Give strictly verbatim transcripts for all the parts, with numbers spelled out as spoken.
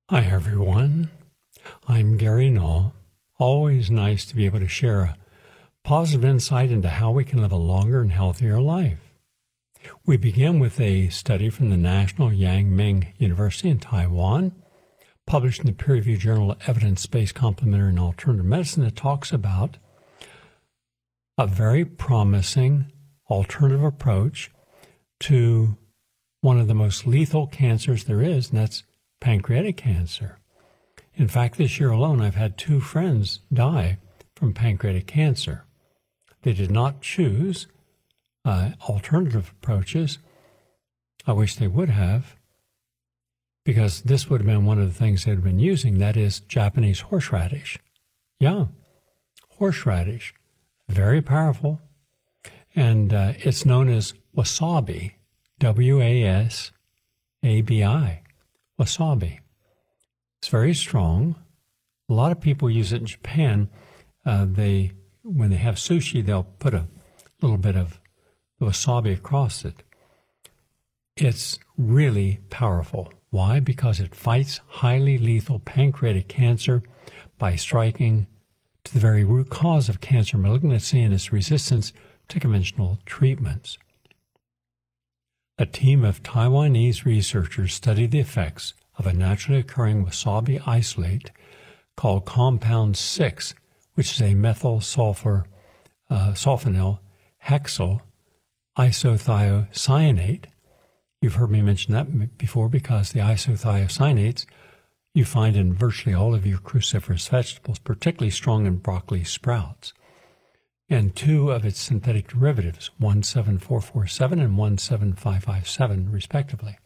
Hi, everyone. I'm Gary Null. Always nice to be able to share a positive insight into how we can live a longer and healthier life. We begin with a study from the National Yang Ming University in Taiwan, published in the peer-reviewed journal Evidence-Based Complementary and Alternative Medicine, that talks about a very promising alternative approach to one of the most lethal cancers there is, and that's pancreatic cancer. In fact, this year alone, I've had two friends die from pancreatic cancer. They did not choose uh, alternative approaches. I wish they would have, because this would have been one of the things they'd been using, that is Japanese horseradish. Yeah, horseradish, very powerful, and uh, it's known as wasabi, W A S A B I. Wasabi. It's very strong. A lot of people use it in Japan. Uh, they, when they have sushi, they'll put a little bit of wasabi across it. It's really powerful. Why? Because it fights highly lethal pancreatic cancer by striking to the very root cause of cancer malignancy and its resistance to conventional treatments. A team of Taiwanese researchers studied the effects of a naturally occurring wasabi isolate called compound six, which is a methyl sulfur uh, sulfonyl hexyl isothiocyanate. You've heard me mention that before, because the isothiocyanates you find in virtually all of your cruciferous vegetables, particularly strong in broccoli sprouts, and two of its synthetic derivatives, one seven four four seven and one seven five five seven, respectively.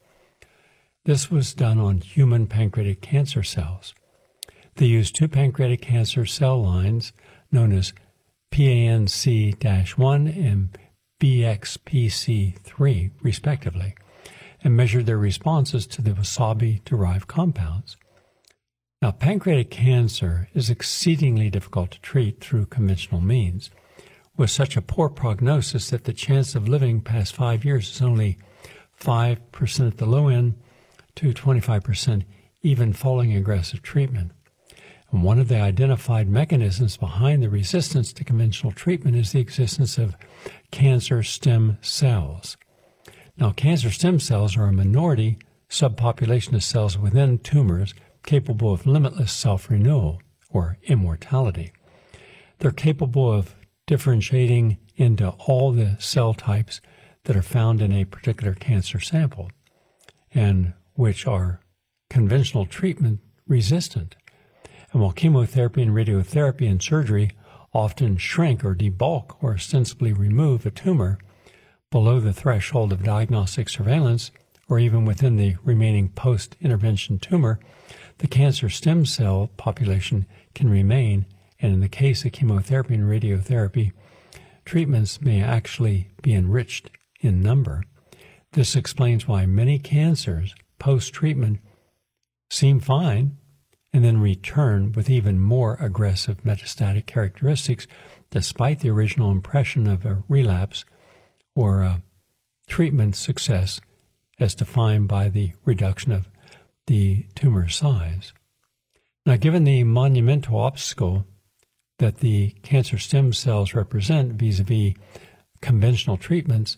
This was done on human pancreatic cancer cells. They used two pancreatic cancer cell lines known as P A N C one and B X P C three, respectively, and measured their responses to the wasabi-derived compounds. Now, pancreatic cancer is exceedingly difficult to treat through conventional means, with such a poor prognosis that the chance of living past five years is only five percent at the low end to twenty-five percent even following aggressive treatment. And one of the identified mechanisms behind the resistance to conventional treatment is the existence of cancer stem cells. Now, cancer stem cells are a minority subpopulation of cells within tumors capable of limitless self-renewal, or immortality. They're capable of differentiating into all the cell types that are found in a particular cancer sample, and which are conventional treatment resistant. And while chemotherapy and radiotherapy and surgery often shrink or debulk or ostensibly remove a tumor below the threshold of diagnostic surveillance, or even within the remaining post-intervention tumor, the cancer stem cell population can remain, and in the case of chemotherapy and radiotherapy, treatments may actually be enriched in number. This explains why many cancers post-treatment seem fine and then return with even more aggressive metastatic characteristics, despite the original impression of a relapse or a treatment success as defined by the reduction of the tumor size. Now, given the monumental obstacle that the cancer stem cells represent vis-a-vis conventional treatments,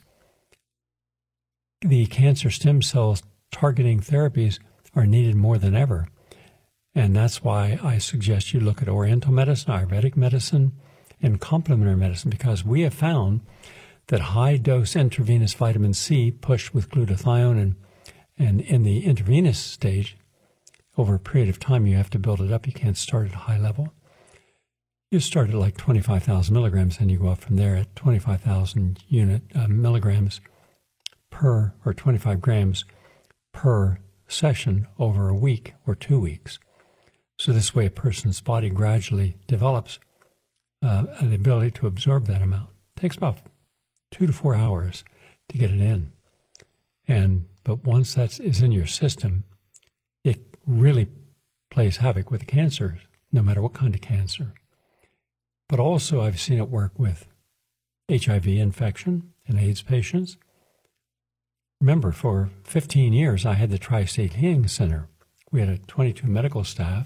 the cancer stem cells targeting therapies are needed more than ever. And that's why I suggest you look at Oriental medicine, Ayurvedic medicine, and complementary medicine, because we have found that high-dose intravenous vitamin C pushed with glutathione, and, and in the intravenous stage, over a period of time, you have to build it up. You can't start at a high level. You start at like twenty-five thousand milligrams, and you go up from there at twenty-five thousand unit uh, milligrams per, or twenty-five grams per session over a week or two weeks. So this way a person's body gradually develops uh, the ability to absorb that amount. It takes about two to four hours to get it in. And but once that is in your system, it really plays havoc with the cancer, no matter what kind of cancer. But also I've seen it work with H I V infection in AIDS patients. Remember, for fifteen years, I had the Tri-State Healing Center, We had a twenty-two medical staff,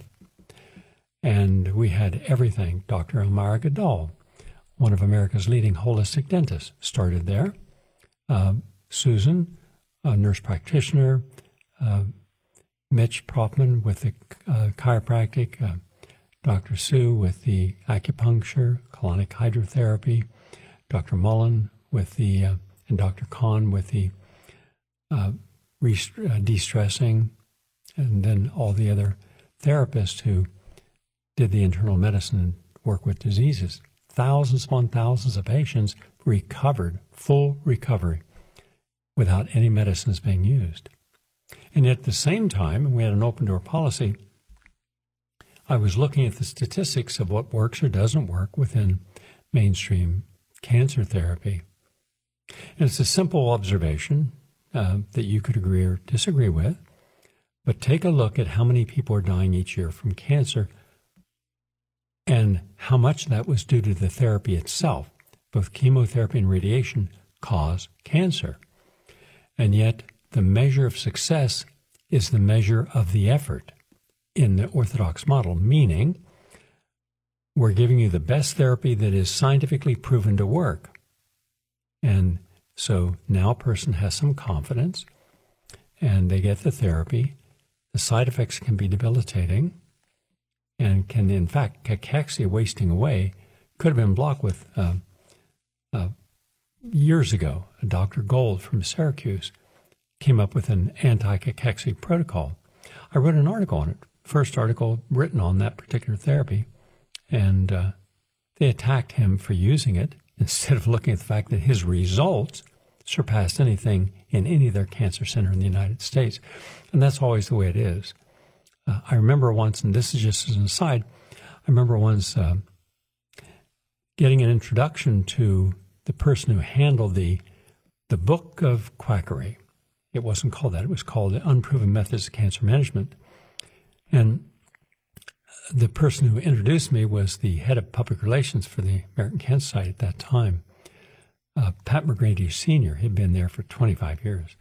and we had everything. Doctor Elmira Goodall, one of America's leading holistic dentists, started there. Uh, Susan, a nurse practitioner, uh, Mitch Propman with the uh, chiropractic, uh, Doctor Sue with the acupuncture, colonic hydrotherapy, Doctor Mullen with the, uh, and Doctor Kahn with the uh, rest- uh, de-stressing, and then all the other therapists who did the internal medicine and work with diseases. Thousands upon thousands of patients recovered, full recovery, without any medicines being used. And at the same time, we had an open door policy. I was looking at the statistics of what works or doesn't work within mainstream cancer therapy. And it's a simple observation uh, that you could agree or disagree with, but take a look at how many people are dying each year from cancer and how much that was due to the therapy itself. Both chemotherapy and radiation cause cancer. And yet, the measure of success is the measure of the effort in the orthodox model, meaning we're giving you the best therapy that is scientifically proven to work. And so now a person has some confidence, and they get the therapy. The side effects can be debilitating and can, in fact, cachexia wasting away could have been blocked with, uh, uh, years ago, Doctor Gold from Syracuse came up with an anti-cachexia protocol. I wrote an article on it, first article written on that particular therapy, and uh, they attacked him for using it instead of looking at the fact that his results surpassed anything in any of their cancer center in the United States. And that's always the way it is. Uh, I remember once, and this is just as an aside, I remember once uh, getting an introduction to the person who handled the the Book of Quackery. It wasn't called that. It was called the Unproven Methods of Cancer Management. And the person who introduced me was the head of public relations for the American Cancer Society at that time, uh, Pat McGrady Senior He'd been there for twenty-five years.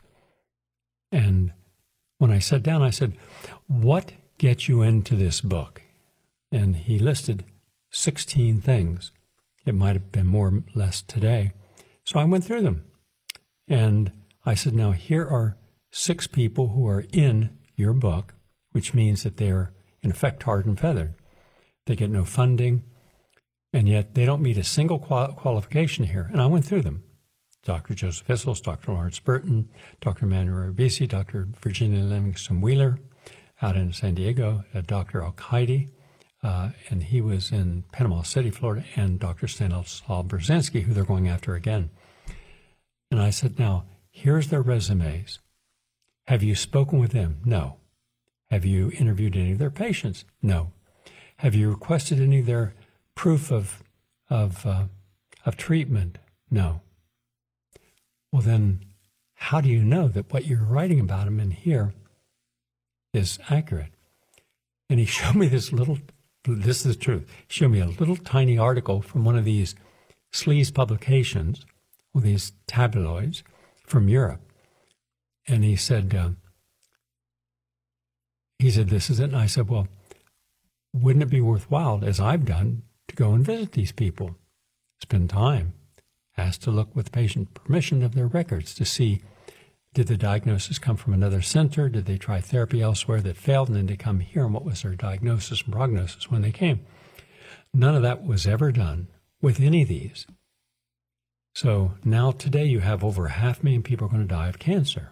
And when I sat down, I said, what gets you into this book? And he listed sixteen things. It might have been more or less today. So I went through them. And I said, now here are six people who are in your book, which means that they're in effect tarred and feathered. They get no funding, and yet they don't meet a single qual- qualification here. And I went through them. Doctor Joseph Issels, Doctor Lawrence Burton, Doctor Manuel Ribisi, Doctor Virginia Livingston Wheeler out in San Diego, uh, Doctor Al-Qaidi, uh, and he was in Panama City, Florida, and Doctor Stanislaw Brzezinski, who they're going after again. And I said, now, here's their resumes. Have you spoken with them? No. Have you interviewed any of their patients? No. Have you requested any of their proof of of uh, of treatment? No. Well, then, how do you know that what you're writing about them in here is accurate? And he showed me this little, this is the truth, he showed me a little tiny article from one of these sleaze publications, or these tabloids from Europe. And he said, uh, he said, this is it. And I said, well, wouldn't it be worthwhile, as I've done, to go and visit these people, spend time, ask to look with patient permission of their records to see, did the diagnosis come from another center? Did they try therapy elsewhere that failed? And then they come here, and what was their diagnosis and prognosis when they came? None of that was ever done with any of these. So now today you have over half a million people are going to die of cancer.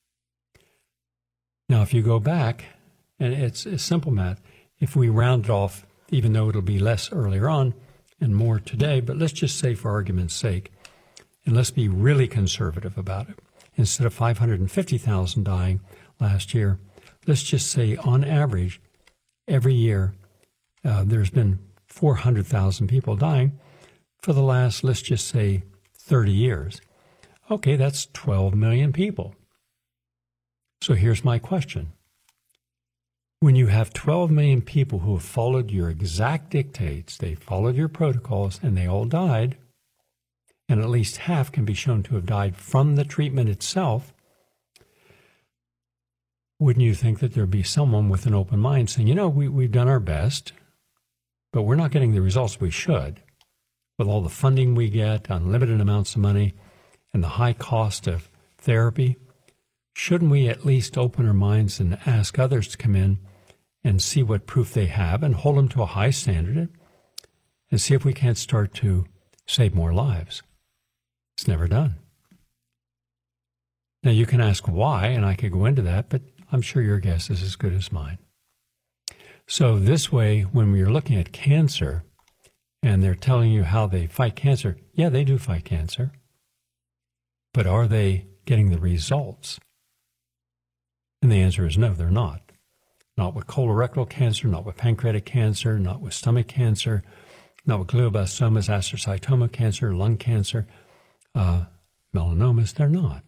Now, if you go back, and it's, it's simple math, if we round it off, even though it'll be less earlier on and more today, but let's just say for argument's sake, and let's be really conservative about it. Instead of five hundred fifty thousand dying last year, let's just say on average, every year, uh, there's been four hundred thousand people dying for the last, let's just say, thirty years. Okay, that's twelve million people. So here's my question. When you have twelve million people who have followed your exact dictates, they followed your protocols, and they all died, and at least half can be shown to have died from the treatment itself, wouldn't you think that there'd be someone with an open mind saying, you know, we, we've done our best, but we're not getting the results we should. With all the funding we get, unlimited amounts of money, and the high cost of therapy, shouldn't we at least open our minds and ask others to come in and see what proof they have and hold them to a high standard and see if we can't start to save more lives? It's never done. Now, you can ask why, and I could go into that, but I'm sure your guess is as good as mine. So this way, when we are looking at cancer and they're telling you how they fight cancer, yeah, they do fight cancer, but are they getting the results? And the answer is no, they're not. Not with colorectal cancer, not with pancreatic cancer, not with stomach cancer, not with glioblastomas, astrocytoma cancer, lung cancer, uh, melanomas, they're not.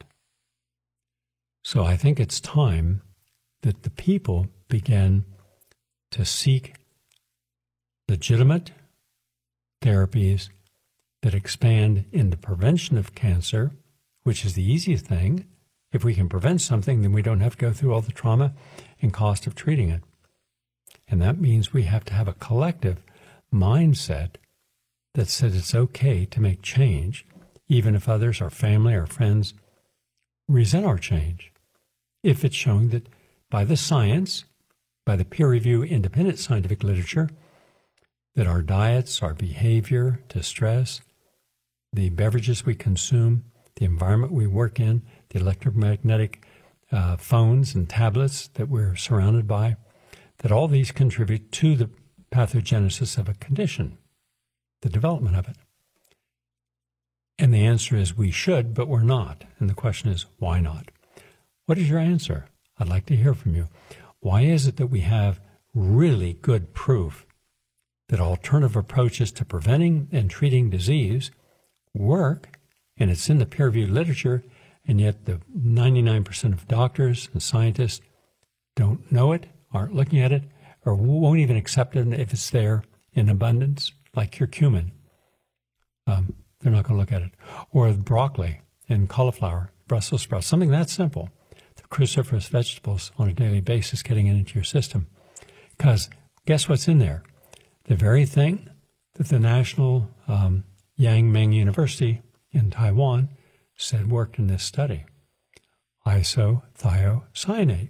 So I think it's time that the people begin to seek legitimate therapies that expand into prevention of cancer, which is the easiest thing. If we can prevent something, then we don't have to go through all the trauma and cost of treating it. And that means we have to have a collective mindset that says it's okay to make change, even if others, our family, our friends, resent our change. If it's shown that by the science, by the peer-reviewed independent scientific literature, that our diets, our behavior to stress, the beverages we consume, the environment we work in, the electromagnetic uh, phones and tablets that we're surrounded by, that all these contribute to the pathogenesis of a condition, the development of it. And the answer is we should, but we're not. And the question is, why not? What is your answer? I'd like to hear from you. Why is it that we have really good proof that alternative approaches to preventing and treating disease work, and it's in the peer-reviewed literature, and yet the ninety-nine percent of doctors and scientists don't know it, aren't looking at it, or won't even accept it if it's there in abundance, like curcumin. Um, they're not going to look at it. Or broccoli and cauliflower, Brussels sprouts, something that simple. The cruciferous vegetables on a daily basis getting it into your system. Because guess what's in there? The very thing that the National um, Yang Ming University in Taiwan said worked in this study, isothiocyanate.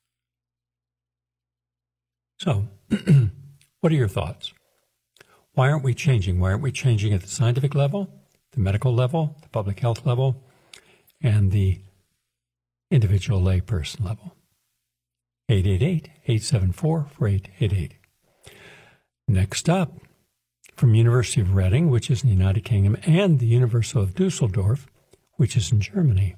So, what are your thoughts? Why aren't we changing? Why aren't we changing at the scientific level, the medical level, the public health level, and the individual layperson level? eight eight eight, eight seven four, four eight eight eight. Next up, from University of Reading, which is in the United Kingdom, and the University of Dusseldorf, which is in Germany.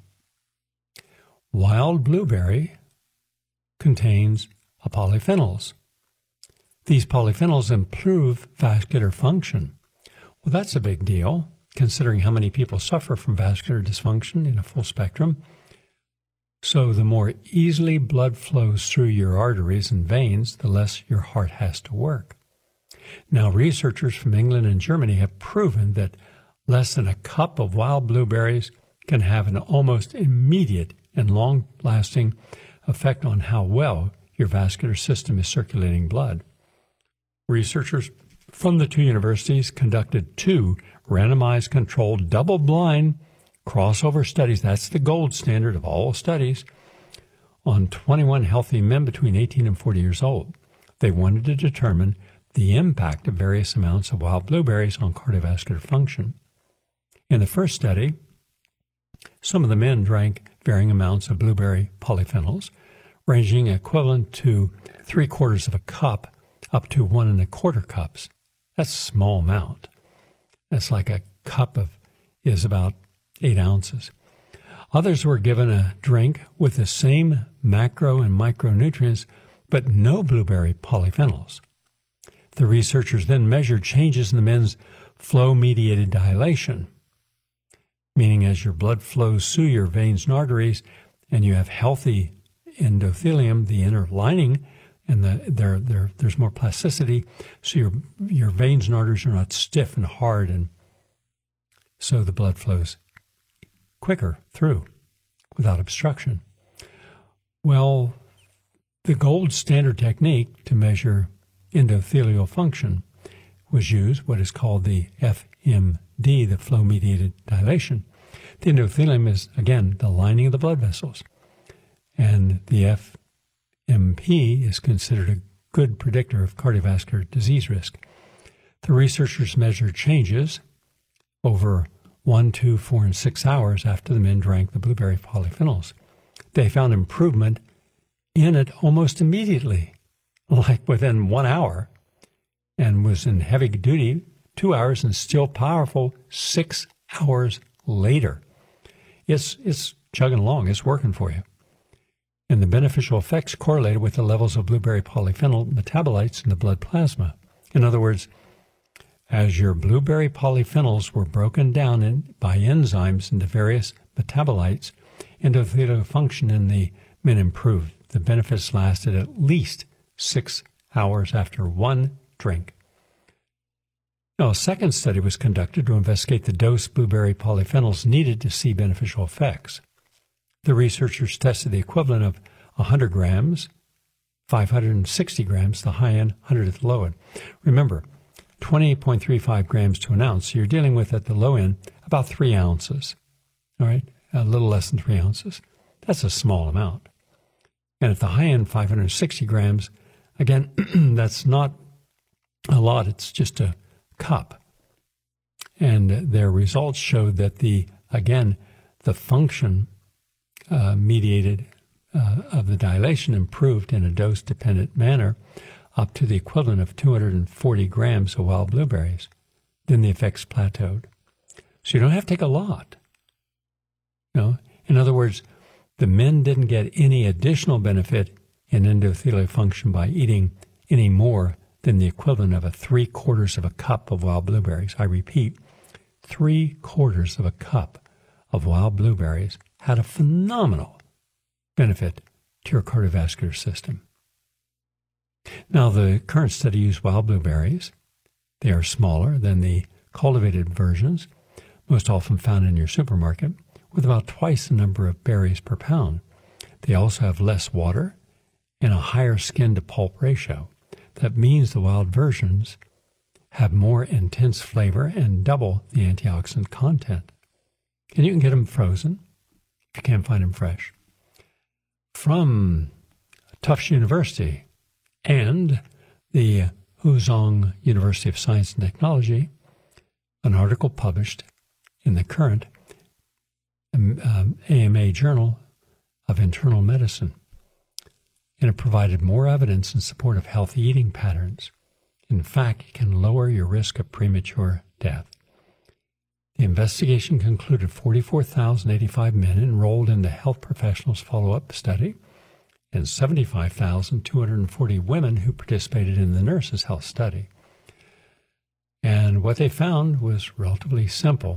Wild blueberry contains polyphenols. These polyphenols improve vascular function. Well, that's a big deal, considering how many people suffer from vascular dysfunction in a full spectrum. So the more easily blood flows through your arteries and veins, the less your heart has to work. Now, researchers from England and Germany have proven that less than a cup of wild blueberries can have an almost immediate and long-lasting effect on how well your vascular system is circulating blood. Researchers from the two universities conducted two randomized controlled double-blind crossover studies, that's the gold standard of all studies, on twenty-one healthy men between eighteen and forty years old. They wanted to determine the impact of various amounts of wild blueberries on cardiovascular function. In the first study, some of the men drank varying amounts of blueberry polyphenols, ranging equivalent to three quarters of a cup up to one and a quarter cups. That's a small amount. That's like a cup of is about eight ounces. Others were given a drink with the same macro and micronutrients, but no blueberry polyphenols. The researchers then measured changes in the men's flow-mediated dilation, meaning as your blood flows through your veins and arteries and you have healthy endothelium, the inner lining, and the, there, there, there's more plasticity, so your, your veins and arteries are not stiff and hard, and so the blood flows quicker through without obstruction. Well, The gold standard technique to measure endothelial function was used, what is called the F M D, the flow-mediated dilation. The endothelium is, again, the lining of the blood vessels. And the F M P is considered a good predictor of cardiovascular disease risk. The researchers measured changes over one, two, four, and six hours after the men drank the blueberry polyphenols. They found improvement in it almost immediately, like within one hour, and was in heavy duty two hours and still powerful six hours later. It's, it's chugging along. It's working for you. And the beneficial effects correlated with the levels of blueberry polyphenol metabolites in the blood plasma. In other words, as your blueberry polyphenols were broken down in, by enzymes into various metabolites, endothelial function in the men improved. The benefits lasted at least six hours after one drink. Now, a second study was conducted to investigate the dose blueberry polyphenols needed to see beneficial effects. The researchers tested the equivalent of one hundred grams, five hundred sixty grams, the high end, one hundred at the low end. Remember, twenty point three five grams to an ounce. So you're dealing with, at the low end, about three ounces. All right, a little less than three ounces. That's a small amount. And at the high end, five hundred sixty grams, again, that's not a lot. It's just a cup. And their results showed that the, again, the function uh, mediated uh, of the dilation improved in a dose-dependent manner up to the equivalent of two hundred forty grams of wild blueberries. Then the effects plateaued. So you don't have to take a lot. You know? In other words, the men didn't get any additional benefit in endothelial function by eating any more than the equivalent of a three quarters of a cup of wild blueberries. I repeat, three quarters of a cup of wild blueberries had a phenomenal benefit to your cardiovascular system. Now, the current study used wild blueberries. They are smaller than the cultivated versions, most often found in your supermarket, with about twice the number of berries per pound. They also have less water and a higher skin-to-pulp ratio. That means the wild versions have more intense flavor and double the antioxidant content. And you can get them frozen if you can't find them fresh. From Tufts University and the Huzhong University of Science and Technology, an article published in the current um, A M A Journal of Internal Medicine. And it provided more evidence in support of healthy eating patterns. In fact, it can lower your risk of premature death. The investigation concluded forty-four thousand eighty-five men enrolled in the Health Professionals Follow-Up Study and seventy-five thousand two hundred forty women who participated in the Nurses' Health Study. And what they found was relatively simple.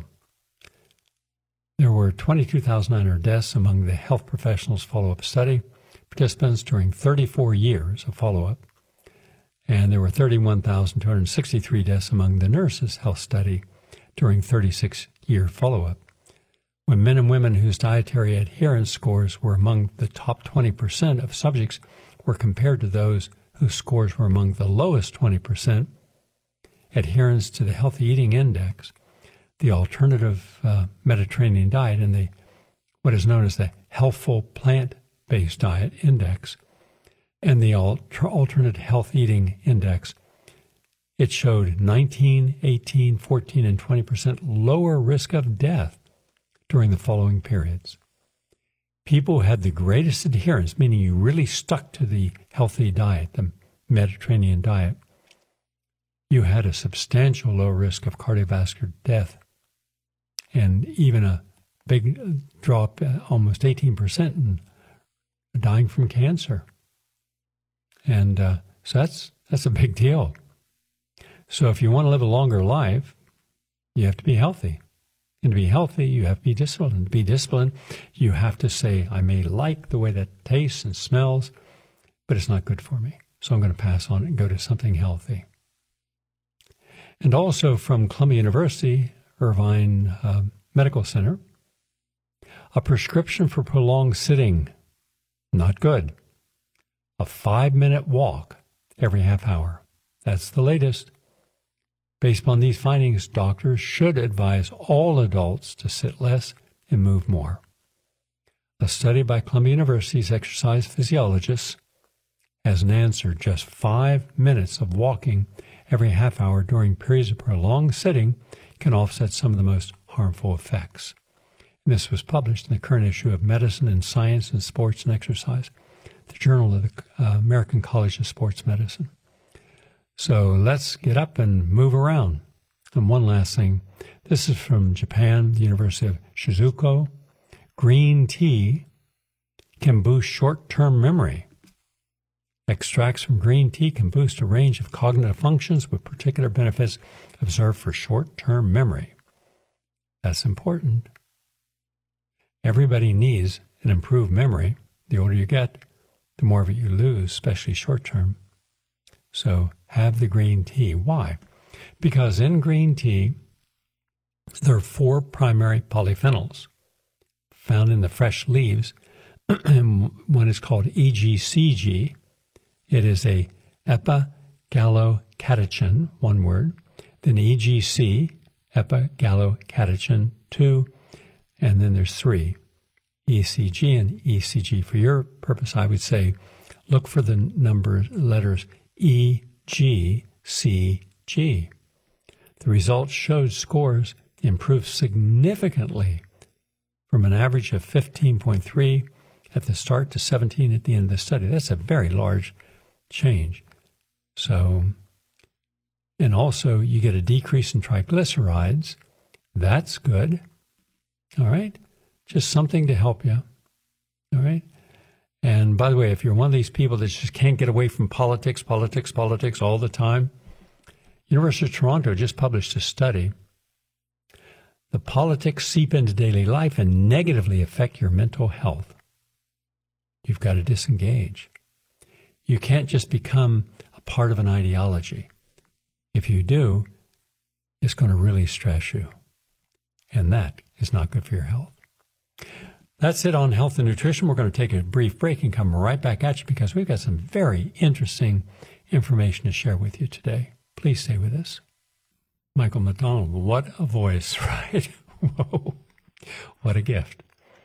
There were twenty-two thousand nine hundred deaths among the Health Professionals Follow-Up Study participants during thirty-four years of follow-up, and there were thirty-one thousand two hundred sixty-three deaths among the Nurses' Health Study during thirty-six year follow-up. When men and women whose dietary adherence scores were among the top twenty percent of subjects were compared to those whose scores were among the lowest twenty percent adherence to the Healthy Eating Index, the alternative uh, Mediterranean diet, and the what is known as the Healthful Plant-Based Diet Index, and the alter- Alternate Health Eating Index, it showed nineteen, eighteen, fourteen, and twenty percent lower risk of death during the following periods. People who had the greatest adherence, meaning you really stuck to the healthy diet, the Mediterranean diet, you had a substantial low risk of cardiovascular death and even a big drop, uh, almost eighteen percent, in dying from cancer. And uh, so that's that's a big deal. So if you want to live a longer life, you have to be healthy. And to be healthy, you have to be disciplined. To be disciplined, you have to say, I may like the way that tastes and smells, but it's not good for me. So I'm going to pass on it and go to something healthy. And also from Columbia University, Irvine uh, Medical Center, a prescription for prolonged sitting, not good. a five-minute walk every half hour. That's the latest. Based upon these findings, doctors should advise all adults to sit less and move more. A study by Columbia University's exercise physiologists has an answer: just five minutes of walking every half hour during periods of prolonged sitting can offset some of the most harmful effects. And this was published in the current issue of Medicine and Science in Sports and Exercise, the Journal of the uh, American College of Sports Medicine. So let's get up and move around. And one last thing. This is from Japan, the University of Shizuoka. Green tea can boost short-term memory. Extracts from green tea can boost a range of cognitive functions with particular benefits observed for short-term memory. That's important. Everybody needs an improved memory. The older you get, the more of it you lose, especially short-term. So have the green tea. Why? Because in green tea, there are four primary polyphenols found in the fresh leaves. One is called E G C G. It is a epigallocatechin, one word. Then E G C, epigallocatechin two, and then there's three, E C G and E C G. For your purpose, I would say look for the number letters E G C G. The results showed scores improved significantly from an average of fifteen point three at the start to seventeen at the end of the study. That's a very large change. So, and also you get a decrease in triglycerides. That's good. All right. Just something to help you. All right. And by the way, if you're one of these people that just can't get away from politics, politics, politics all the time, University of Toronto just published a study. The politics seep into daily life and negatively affect your mental health. You've got to disengage. You can't just become a part of an ideology. If you do, it's going to really stress you. And that is not good for your health. That's it on health and nutrition. We're going to take a brief break and come right back at you because we've got some very interesting information to share with you today. Please stay with us. Michael McDonald, what a voice, right? Whoa, what a gift.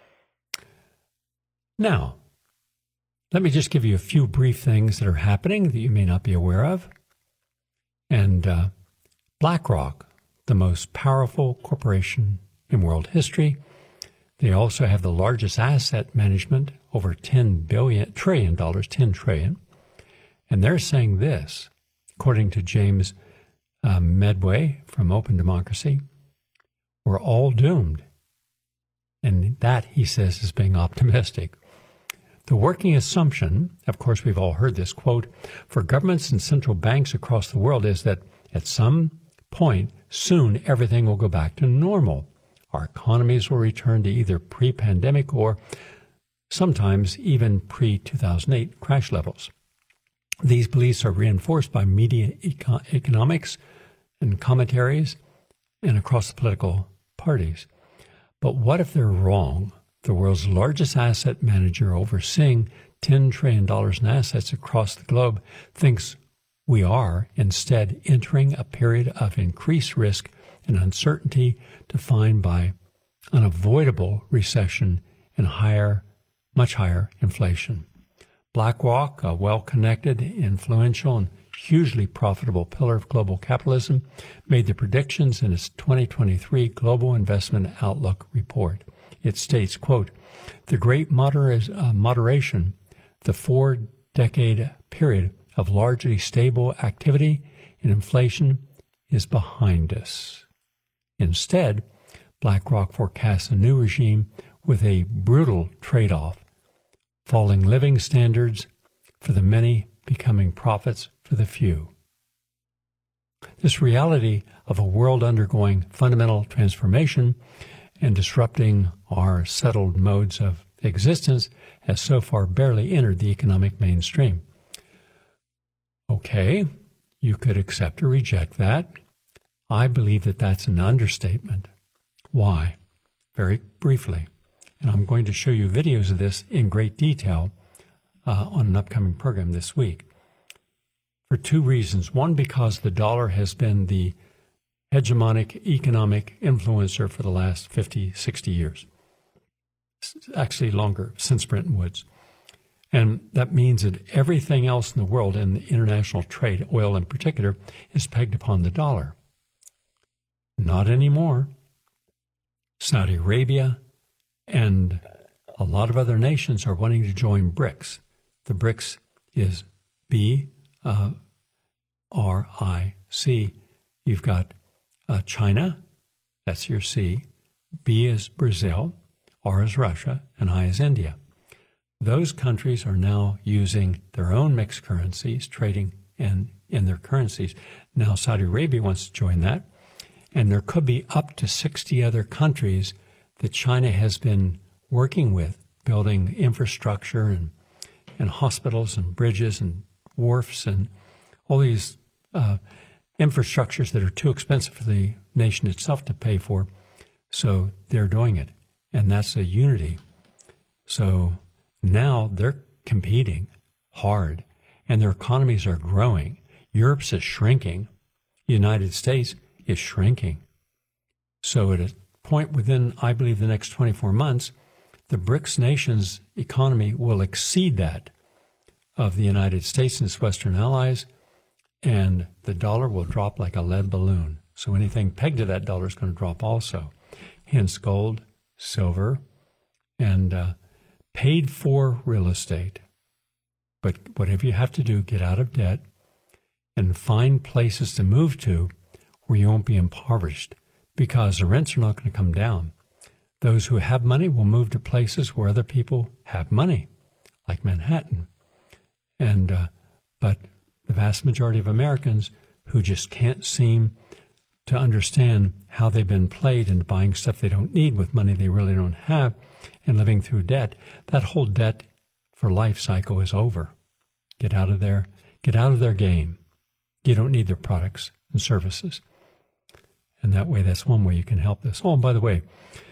Now, let me just give you a few brief things that are happening that you may not be aware of. And uh, BlackRock, the most powerful corporation in world history, they also have the largest asset management, over ten billion trillion dollars, ten trillion. And they're saying this, according to James uh, Medway from Open Democracy, we're all doomed. And that, he says, is being optimistic. The working assumption, of course, we've all heard this quote, for governments and central banks across the world is that at some point soon everything will go back to normal. Our economies will return to either pre-pandemic or sometimes even pre two thousand eight crash levels. These beliefs are reinforced by media eco- economics and commentaries and across the political parties. But what if they're wrong? The world's largest asset manager overseeing ten trillion dollars in assets across the globe thinks we are instead entering a period of increased risk and uncertainty defined by unavoidable recession and higher, much higher inflation. BlackRock, a well-connected, influential, and hugely profitable pillar of global capitalism, made the predictions in its twenty twenty-three Global Investment Outlook report. It states, quote, the great moder- uh, moderation, the four-decade period of largely stable activity and inflation is behind us. Instead, BlackRock forecasts a new regime with a brutal trade-off, falling living standards for the many becoming profits for the few. This reality of a world undergoing fundamental transformation and disrupting our settled modes of existence has so far barely entered the economic mainstream. Okay, you could accept or reject that. I believe that that's an understatement. Why? Very briefly, and I'm going to show you videos of this in great detail uh, on an upcoming program this week for two reasons. One, because the dollar has been the hegemonic economic influencer for the last fifty, sixty years, actually longer, since Bretton Woods. And that means that everything else in the world, in the international trade, oil in particular, is pegged upon the dollar. Not anymore. Saudi Arabia and a lot of other nations are wanting to join BRICS. The BRICS is B uh, R I C. You've got uh, China, that's your C. B is Brazil, R is Russia, and I is India. Those countries are now using their own mixed currencies, trading in, in their currencies. Now Saudi Arabia wants to join that, and there could be up to sixty other countries that China has been working with, building infrastructure and, and hospitals and bridges and wharfs and all these uh, infrastructures that are too expensive for the nation itself to pay for. So they're doing it, and that's a unity. So now they're competing hard, and their economies are growing. Europe's is shrinking. The United States is shrinking. So at a point within, I believe, the next twenty-four months, the BRICS nations' economy will exceed that of the United States and its Western allies, and the dollar will drop like a lead balloon. So anything pegged to that dollar is going to drop also. Hence gold, silver, and uh, paid for real estate. But whatever you have to do, get out of debt and find places to move to where you won't be impoverished, because the rents are not going to come down. Those who have money will move to places where other people have money, like Manhattan. And uh, but the vast majority of Americans who just can't seem to understand how they've been played into buying stuff they don't need with money they really don't have and living through debt, that whole debt for life cycle is over. Get out of there. Get out of their game. You don't need their products and services. And that way, that's one way you can help this. Oh, and by the way,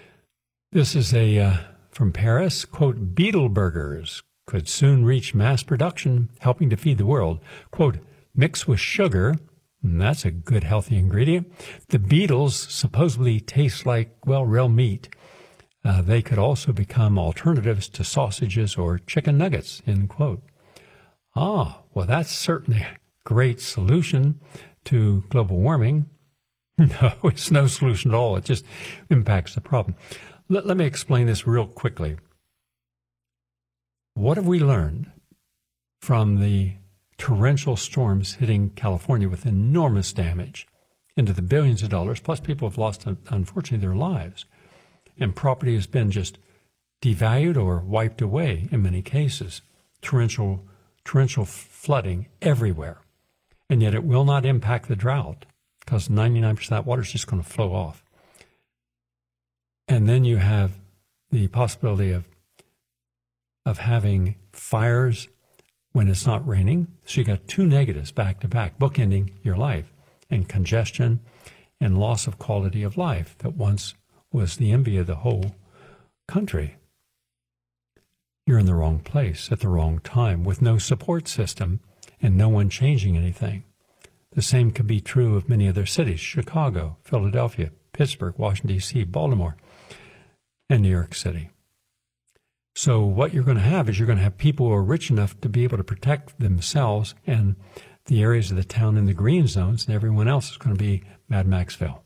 this is a uh, from Paris, quote, Beetle burgers could soon reach mass production, helping to feed the world. Quote, mixed with sugar, and that's a good healthy ingredient. The beetles supposedly taste like, well, real meat. Uh, they could also become alternatives to sausages or chicken nuggets, end quote. Ah, well, that's certainly a great solution to global warming. No, it's no solution at all. It just impacts the problem. Let, let me explain this real quickly. What have we learned from the torrential storms hitting California with enormous damage into the billions of dollars, plus people have lost, unfortunately, their lives, and property has been just devalued or wiped away in many cases, torrential, torrential flooding everywhere, and yet it will not impact the drought, because ninety-nine percent of that water is just going to flow off. And then you have the possibility of of having fires when it's not raining. So you got two negatives back to back, bookending your life, and congestion and loss of quality of life that once was the envy of the whole country. You're in the wrong place at the wrong time with no support system and no one changing anything. The same could be true of many other cities, Chicago, Philadelphia, Pittsburgh, Washington, D C, Baltimore, and New York City. So what you're going to have is you're going to have people who are rich enough to be able to protect themselves and the areas of the town in the green zones, and everyone else is going to be Mad Maxville.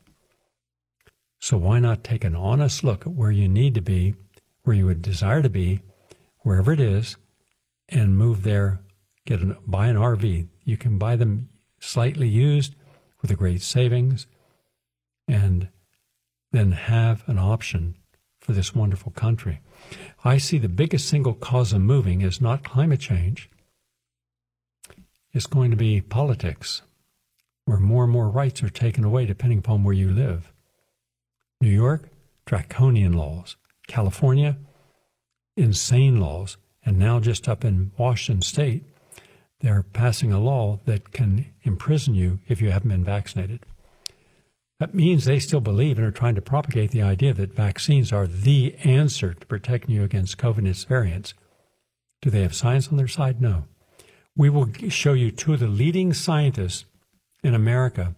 So why not take an honest look at where you need to be, where you would desire to be, wherever it is, and move there, get an, buy an R V. You can buy them slightly used with a great savings, and then have an option for this wonderful country. I see the biggest single cause of moving is not climate change. It's going to be politics, where more and more rights are taken away depending upon where you live. New York, draconian laws. California, insane laws. And now just up in Washington State, they're passing a law that can imprison you if you haven't been vaccinated. That means they still believe and are trying to propagate the idea that vaccines are the answer to protecting you against COVID and its variants. Do they have science on their side? No. We will show you two of the leading scientists in America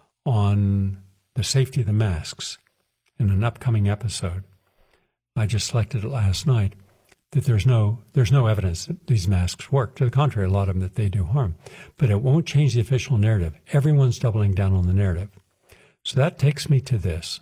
on the safety of the masks in an upcoming episode. I just selected it last night, that there's no there's no evidence that these masks work. To the contrary, a lot of them that they do harm. But it won't change the official narrative. Everyone's doubling down on the narrative. So that takes me to this.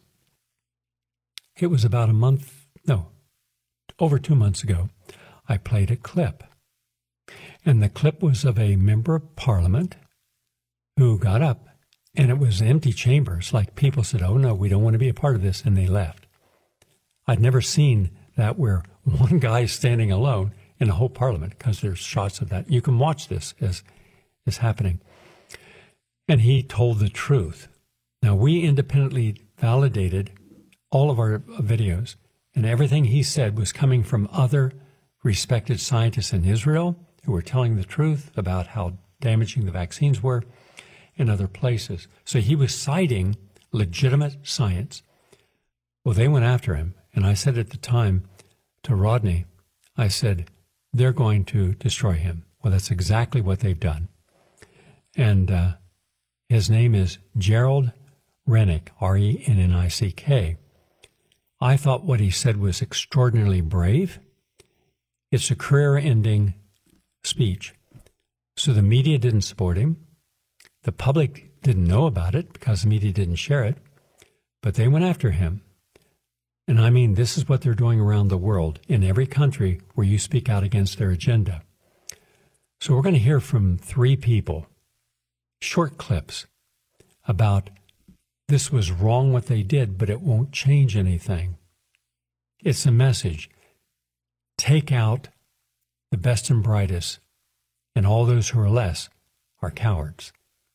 It was about a month, no, over two months ago, I played a clip. And the clip was of a member of parliament who got up, and it was empty chambers. Like people said, oh no, we don't want to be a part of this, and they left. I'd never seen that where one guy is standing alone in a whole parliament, because there's shots of that. You can watch this as is happening. And he told the truth. Now, we independently validated all of our videos, and everything he said was coming from other respected scientists in Israel who were telling the truth about how damaging the vaccines were in other places. So he was citing legitimate science. Well, they went after him. And I said at the time to Rodney, I said, they're going to destroy him. Well, that's exactly what they've done. And uh, his name is Gerald Rennick, R E N N I C K. I thought what he said was extraordinarily brave. It's a career-ending speech. So the media didn't support him. The public didn't know about it because the media didn't share it. But they went after him. And I mean, this is what they're doing around the world, in every country where you speak out against their agenda. So we're going to hear from three people, short clips, about this was wrong what they did, but it won't change anything. It's a message. Take out the best and brightest, and all those who are less are cowards.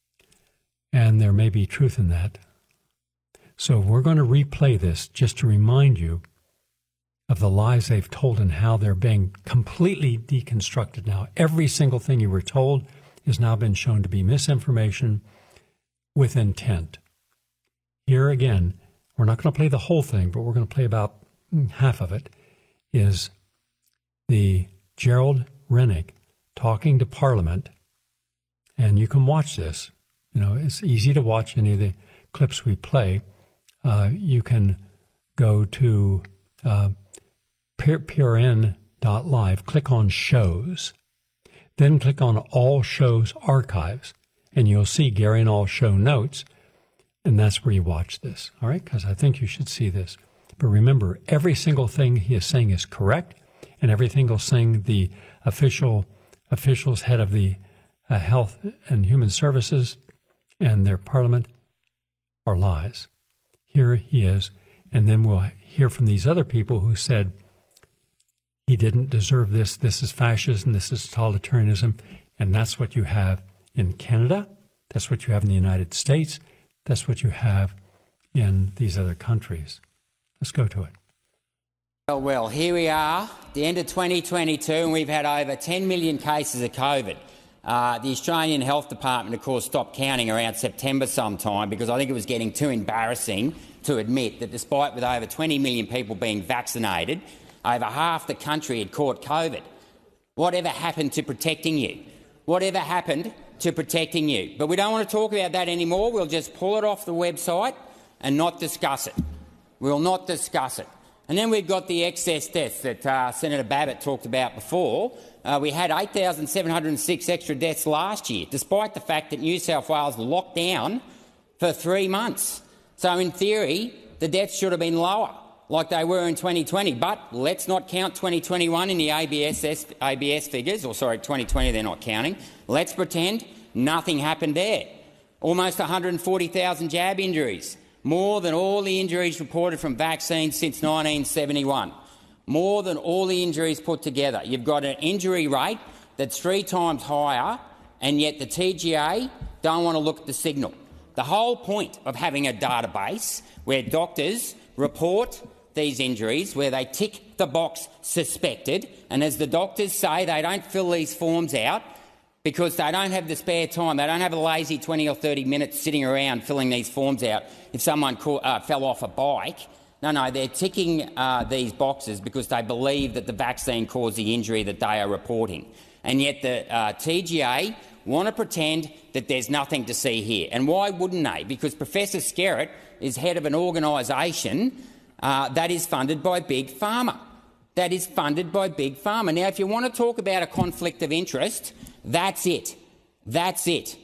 And there may be truth in that. So we're going to replay this just to remind you of the lies they've told and how they're being completely deconstructed now. Every single thing you were told has now been shown to be misinformation with intent. Here again, we're not going to play the whole thing, but we're going to play about half of it, is the Gerald Rennick talking to Parliament. And you can watch this. You know, it's easy to watch any of the clips we play. Uh, you can go to uh, P R N dot live, click on shows, then click on all shows archives, and you'll see Gary and all show notes, and that's where you watch this, all right? Because I think you should see this. But remember, every single thing he is saying is correct, and every single thing the official officials, head of the uh, Health and Human Services and their parliament are lies. Here he is, and then we'll hear from these other people who said he didn't deserve this, this is fascism, this is totalitarianism, and that's what you have in Canada, that's what you have in the United States, that's what you have in these other countries. Let's go to it. Well, well, here we are, the end of twenty twenty-two, and we've had over ten million cases of COVID. Uh, the Australian Health Department, of course, stopped counting around September sometime because I think it was getting too embarrassing to admit that despite with over twenty million people being vaccinated, over half the country had caught COVID. Whatever happened to protecting you? Whatever happened to protecting you? But we don't want to talk about that anymore. We'll just pull it off the website and not discuss it. We'll not discuss it. And then we've got the excess deaths that uh, Senator Babbitt talked about before. Uh, we had eight thousand seven hundred six extra deaths last year, despite the fact that New South Wales locked down for three months. So in theory, the deaths should have been lower, like they were in twenty twenty. But let's not count twenty twenty-one in the A B S, A B S figures, or sorry, twenty twenty they're not counting. Let's pretend nothing happened there. Almost one hundred forty thousand jab injuries, more than all the injuries reported from vaccines since nineteen seventy-one. More than all the injuries put together. You've got an injury rate that's three times higher, and yet the T G A don't want to look at the signal. The whole point of having a database where doctors report these injuries, where they tick the box suspected, and as the doctors say, they don't fill these forms out because they don't have the spare time. They don't have a lazy twenty or thirty minutes sitting around filling these forms out if someone uh, fell off a bike. No, no, they're ticking uh, these boxes because they believe that the vaccine caused the injury that they are reporting. And yet the uh, T G A want to pretend that there's nothing to see here. And why wouldn't they? Because Professor Skerritt is head of an organisation uh, that is funded by Big Pharma. That is funded by Big Pharma. Now, if you want to talk about a conflict of interest, that's it. That's it.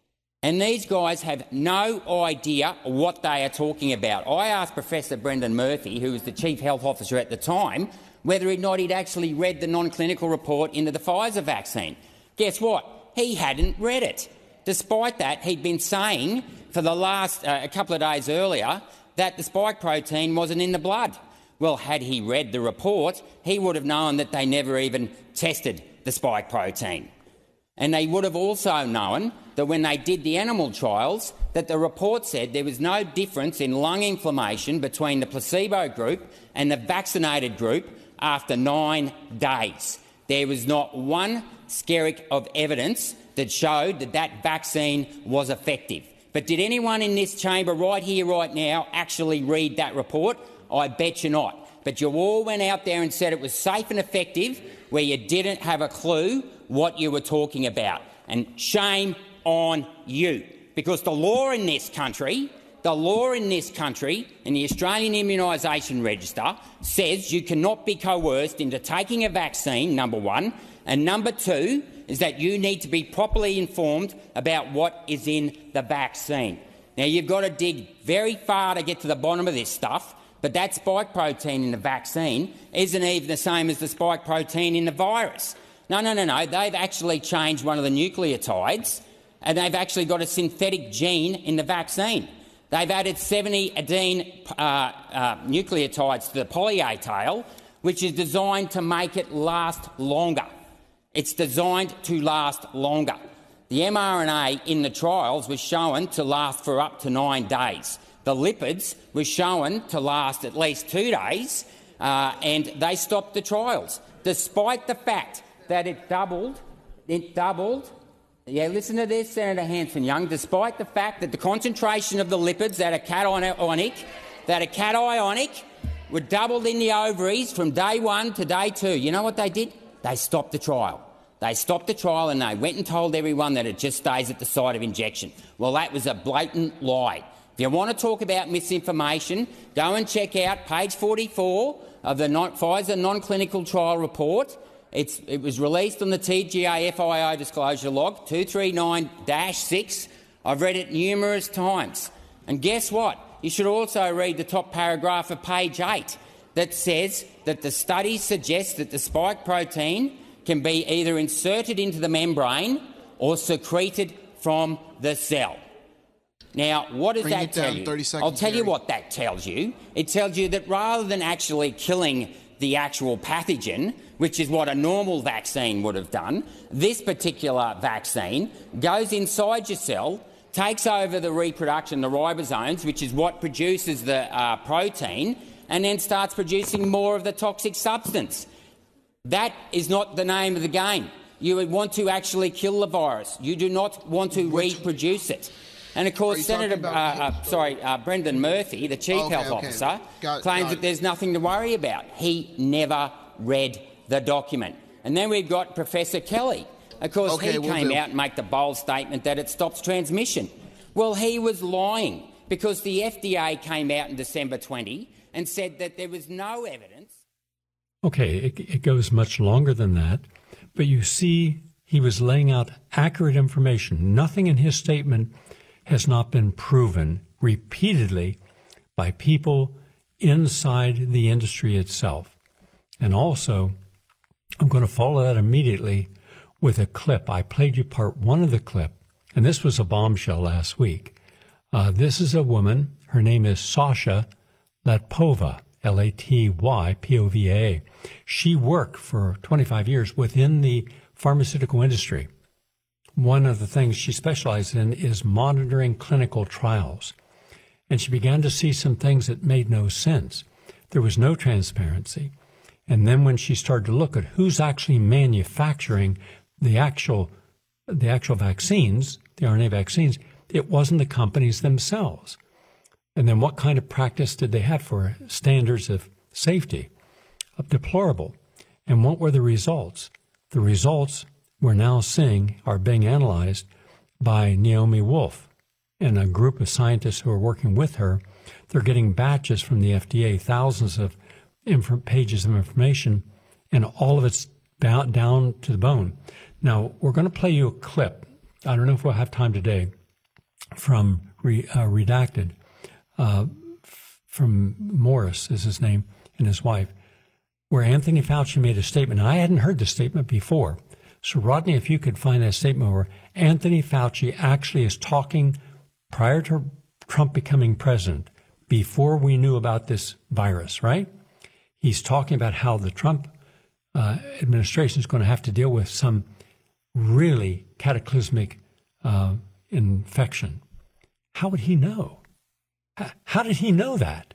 And these guys have no idea what they are talking about. I asked Professor Brendan Murphy, who was the Chief Health Officer at the time, whether or not he'd actually read the non-clinical report into the Pfizer vaccine. Guess what? He hadn't read it. Despite that, he'd been saying for the last uh, a couple of days earlier that the spike protein wasn't in the blood. Well, had he read the report, he would have known that they never even tested the spike protein. And they would have also known that when they did the animal trials, that the report said there was no difference in lung inflammation between the placebo group and the vaccinated group after nine days. There was not one skerrick of evidence that showed that that vaccine was effective. But did anyone in this chamber right here, right now, actually read that report? I bet you not. But you all went out there and said it was safe and effective where you didn't have a clue what you were talking about. And shame on you. Because the law in this country, the law in this country, in the Australian Immunisation Register, says you cannot be coerced into taking a vaccine, number one, and number two is that you need to be properly informed about what is in the vaccine. Now, you've got to dig very far to get to the bottom of this stuff, but that spike protein in the vaccine isn't even the same as the spike protein in the virus. No, no, no, no. They've actually changed one of the nucleotides, and they've actually got a synthetic gene in the vaccine. They've added seventy adenine uh, uh, nucleotides to the poly-A tail, which is designed to make it last longer. It's designed to last longer. The mRNA in the trials was shown to last for up to nine days. The lipids were shown to last at least two days, uh, and they stopped the trials, despite the fact that it doubled, it doubled, yeah, listen to this, Senator Hanson-Young, despite the fact that the concentration of the lipids that are cationic, that are cationic, were doubled in the ovaries from day one to day two. You know what they did? They stopped the trial. They stopped the trial and they went and told everyone that it just stays at the site of injection. Well, that was a blatant lie. If you want to talk about misinformation, go and check out page forty-four of the non Pfizer non-clinical trial report. It's, it was released on the T G A F I O disclosure log two three nine dash six. I've read it numerous times. And guess what? You should also read the top paragraph of page eight that says that the study suggests that the spike protein can be either inserted into the membrane or secreted from the cell. Now, what does Bring that it tell down, you? thirty seconds, I'll tell you Gary. what that tells you. It tells you that rather than actually killing the actual pathogen, which is what a normal vaccine would have done, this particular vaccine goes inside your cell, takes over the reproduction, the ribosomes, which is what produces the uh, protein, and then starts producing more of the toxic substance. That is not the name of the game. You would want to actually kill the virus. You do not want to Which, reproduce it. And of course, Senator, uh, uh, sorry, uh, Brendan Murphy, the Chief okay, Health okay. Officer, got, claims got that there's nothing to worry about. He never read the document. And then we've got Professor Kelly. Of course, okay, he we'll came do. out and made the bold statement that it stops transmission. Well, he was lying because the F D A came out in December twenty and said that there was no evidence. Okay, it, it goes much longer than that, but you see he was laying out accurate information. Nothing in his statement has not been proven repeatedly by people inside the industry itself. And also, I'm going to follow that immediately with a clip. I played you part one of the clip, and this was a bombshell last week. Uh, this is a woman. Her name is Sasha Latpova, L A T Y P O V A. She worked for twenty-five years within the pharmaceutical industry. One of the things she specialized in is monitoring clinical trials. And she began to see some things that made no sense. There was no transparency. And then when she started to look at who's actually manufacturing the actual, the actual vaccines, the R N A vaccines, it wasn't the companies themselves. And then what kind of practice did they have for standards of safety? Of deplorable. And what were the results? The results we're now seeing are being analyzed by Naomi Wolf and a group of scientists who are working with her. They're getting batches from the F D A, thousands of inf- pages of information, and all of it's down, down to the bone. Now, we're going to play you a clip. I don't know if we'll have time today, from re, uh, Redacted, uh, f- from Morris is his name, and his wife, where Anthony Fauci made a statement. I hadn't heard the statement before. So, Rodney, if you could find that statement where Anthony Fauci actually is talking prior to Trump becoming president, before we knew about this virus, right? He's talking about how the Trump uh, administration is going to have to deal with some really cataclysmic uh, infection. How would he know? H- how did he know that?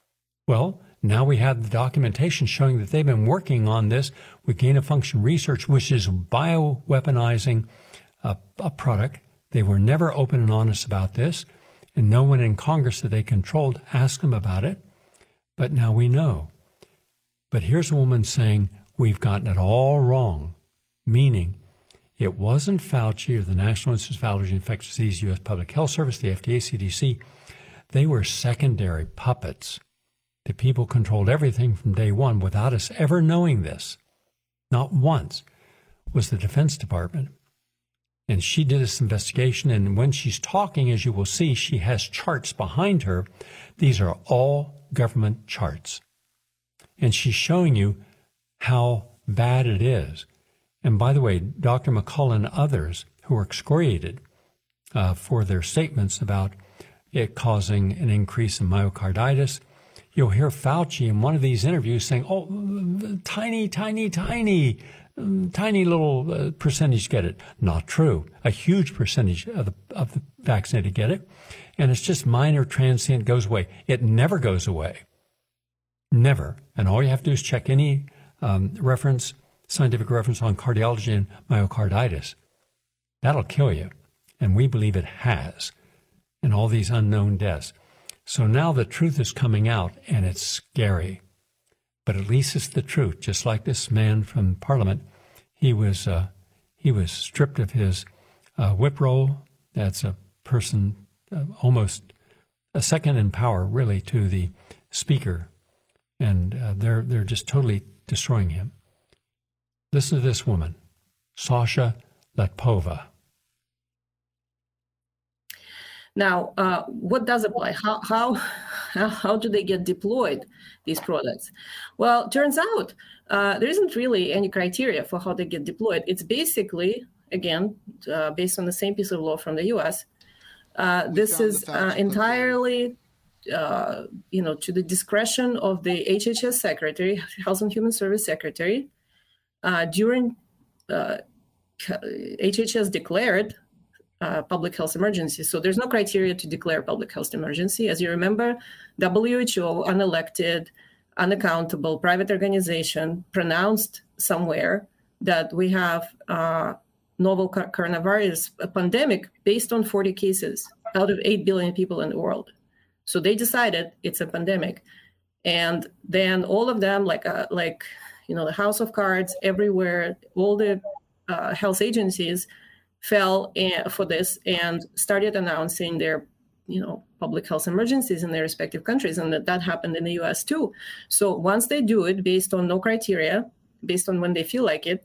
Well, now we have the documentation showing that they've been working on this with gain-of-function research, which is bioweaponizing a, a product. They were never open and honest about this, and no one in Congress that they controlled asked them about it. But now we know. But here's a woman saying, we've gotten it all wrong, meaning it wasn't Fauci or the National Institute of Allergy and Infectious Disease, U S Public Health Service, the F D A, C D C. They were secondary puppets. The people controlled everything from day one without us ever knowing this. Not once was the Defense Department. And she did this investigation, and when she's talking, as you will see, she has charts behind her. These are all government charts. And she's showing you how bad it is. And by the way, Doctor McCullough and others who were excoriated uh, for their statements about it causing an increase in myocarditis, you'll hear Fauci in one of these interviews saying, oh, tiny, tiny, tiny, tiny little uh, percentage get it. Not true. A huge percentage of the, of the vaccinated get it. And it's just minor, transient, goes away. It never goes away. Never. And all you have to do is check any um, reference, scientific reference on cardiology and myocarditis. That'll kill you. And we believe it has. And all these unknown deaths. So now the truth is coming out, and it's scary. But at least it's the truth. Just like this man from Parliament, he was uh, he was stripped of his uh, whip roll. That's a person uh, almost a second in power, really, to the speaker, and uh, they're they're just totally destroying him. Listen to this woman, Sasha Letpova. Now, uh, what does apply? How, how how do they get deployed, these products? Well, turns out uh, there isn't really any criteria for how they get deployed. It's basically, again, uh, based on the same piece of law from the U S. Uh, this is uh, entirely, uh, you know, to the discretion of the H H S Secretary, Health and Human Service Secretary. Uh, during uh, H H S declared Uh, public health emergency. So there's no criteria to declare public health emergency. As you remember, W H O, unelected, unaccountable, private organization, pronounced somewhere that we have uh, novel coronavirus a pandemic based on forty cases out of eight billion people in the world. So they decided it's a pandemic. And then all of them, like, uh, like you know, the House of Cards, everywhere, all the uh, health agencies fell in for this and started announcing their, you know, public health emergencies in their respective countries, and that, that happened in the U S too. So once they do it based on no criteria, based on when they feel like it,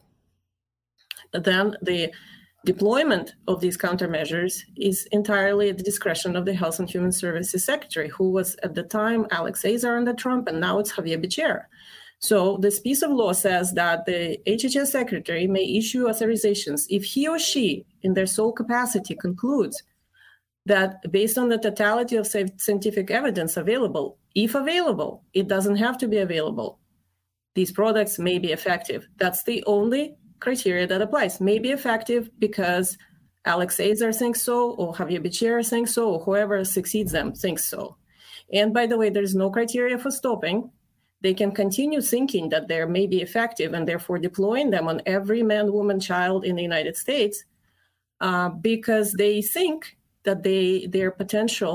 then the deployment of these countermeasures is entirely at the discretion of the Health and Human Services Secretary, who was at the time Alex Azar under Trump, and now it's Javier Becerra. So this piece of law says that the H H S Secretary may issue authorizations if he or she, in their sole capacity, concludes that based on the totality of scientific evidence available, if available, it doesn't have to be available, these products may be effective. That's the only criteria that applies. May be effective because Alex Azar thinks so, or Javier Becerra thinks so, or whoever succeeds them thinks so. And by the way, there's no criteria for stopping. They can continue thinking that they may be effective and therefore deploying them on every man, woman, child in the United States uh, because they think that they their potential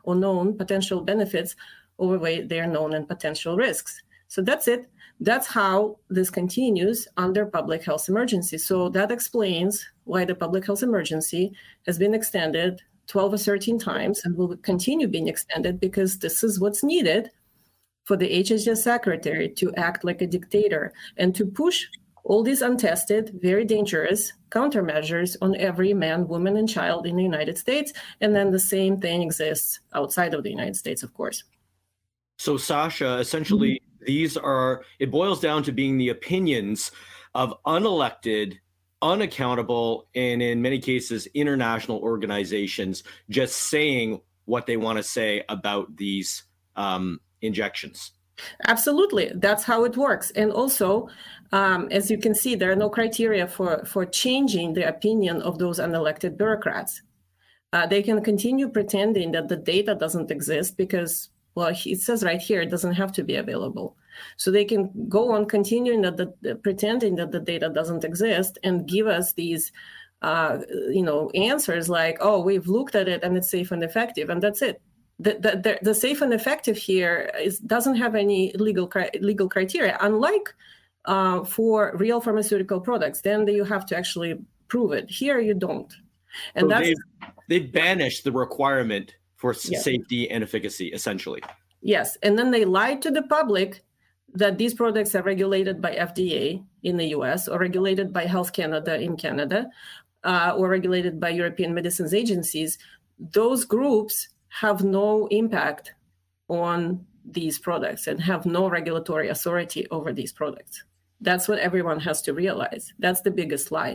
or known potential benefits overweigh their known and potential risks. So that's it. That's how this continues under public health emergency. So that explains why the public health emergency has been extended twelve or thirteen times and will continue being extended, because this is what's needed for the H H S secretary to act like a dictator and to push all these untested, very dangerous countermeasures on every man, woman, and child in the United States. And then the same thing exists outside of the United States, of course. So, Sasha, essentially, mm-hmm. these are, it boils down to being the opinions of unelected, unaccountable, and in many cases, international organizations just saying what they want to say about these um, injections. Absolutely. That's how it works. And also, um, as you can see, there are no criteria for, for changing the opinion of those unelected bureaucrats. Uh, they can continue pretending that the data doesn't exist because, well, it says right here, it doesn't have to be available. So they can go on continuing that the, the, pretending that the data doesn't exist and give us these, uh, you know, answers like, oh, we've looked at it and it's safe and effective, and that's it. The, the, the safe and effective here is, doesn't have any legal legal criteria, unlike uh, for real pharmaceutical products. Then you have to actually prove it. Here you don't. And so that's they've, they've banished the requirement for yes. safety and efficacy, essentially. Yes. And then they lied to the public that these products are regulated by F D A in the U S or regulated by Health Canada in Canada uh, or regulated by European medicines agencies. Those groups have no impact on these products and have no regulatory authority over these products. That's what everyone has to realize. That's the biggest lie.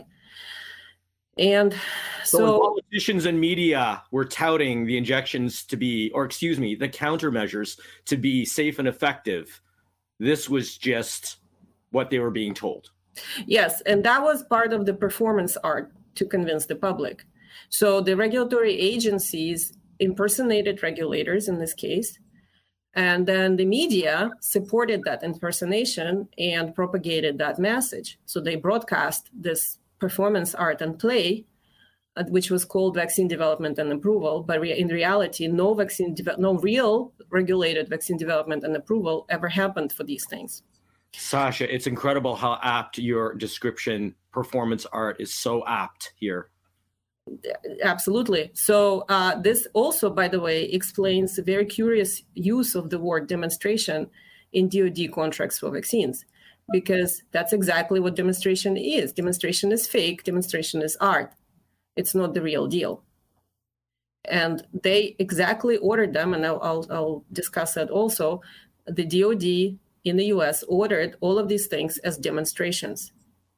And so, so politicians and media were touting the injections to be, or excuse me, the countermeasures to be safe and effective. This was just what they were being told. Yes, and that was part of the performance art to convince the public. So the regulatory agencies impersonated regulators in this case, and then the media supported that impersonation and propagated that message. So they broadcast this performance art and play, uh, which was called vaccine development and approval, but re- in reality, no vaccine, de- no real regulated vaccine development and approval ever happened for these things. Sasha, it's incredible how apt your description, performance art, is so apt here. Absolutely. So uh, this also, by the way, explains the very curious use of the word demonstration in D O D contracts for vaccines, because that's exactly what demonstration is. Demonstration is fake. Demonstration is art. It's not the real deal. And they exactly ordered them, and I'll, I'll, I'll discuss that also. The D O D in the U S ordered all of these things as demonstrations.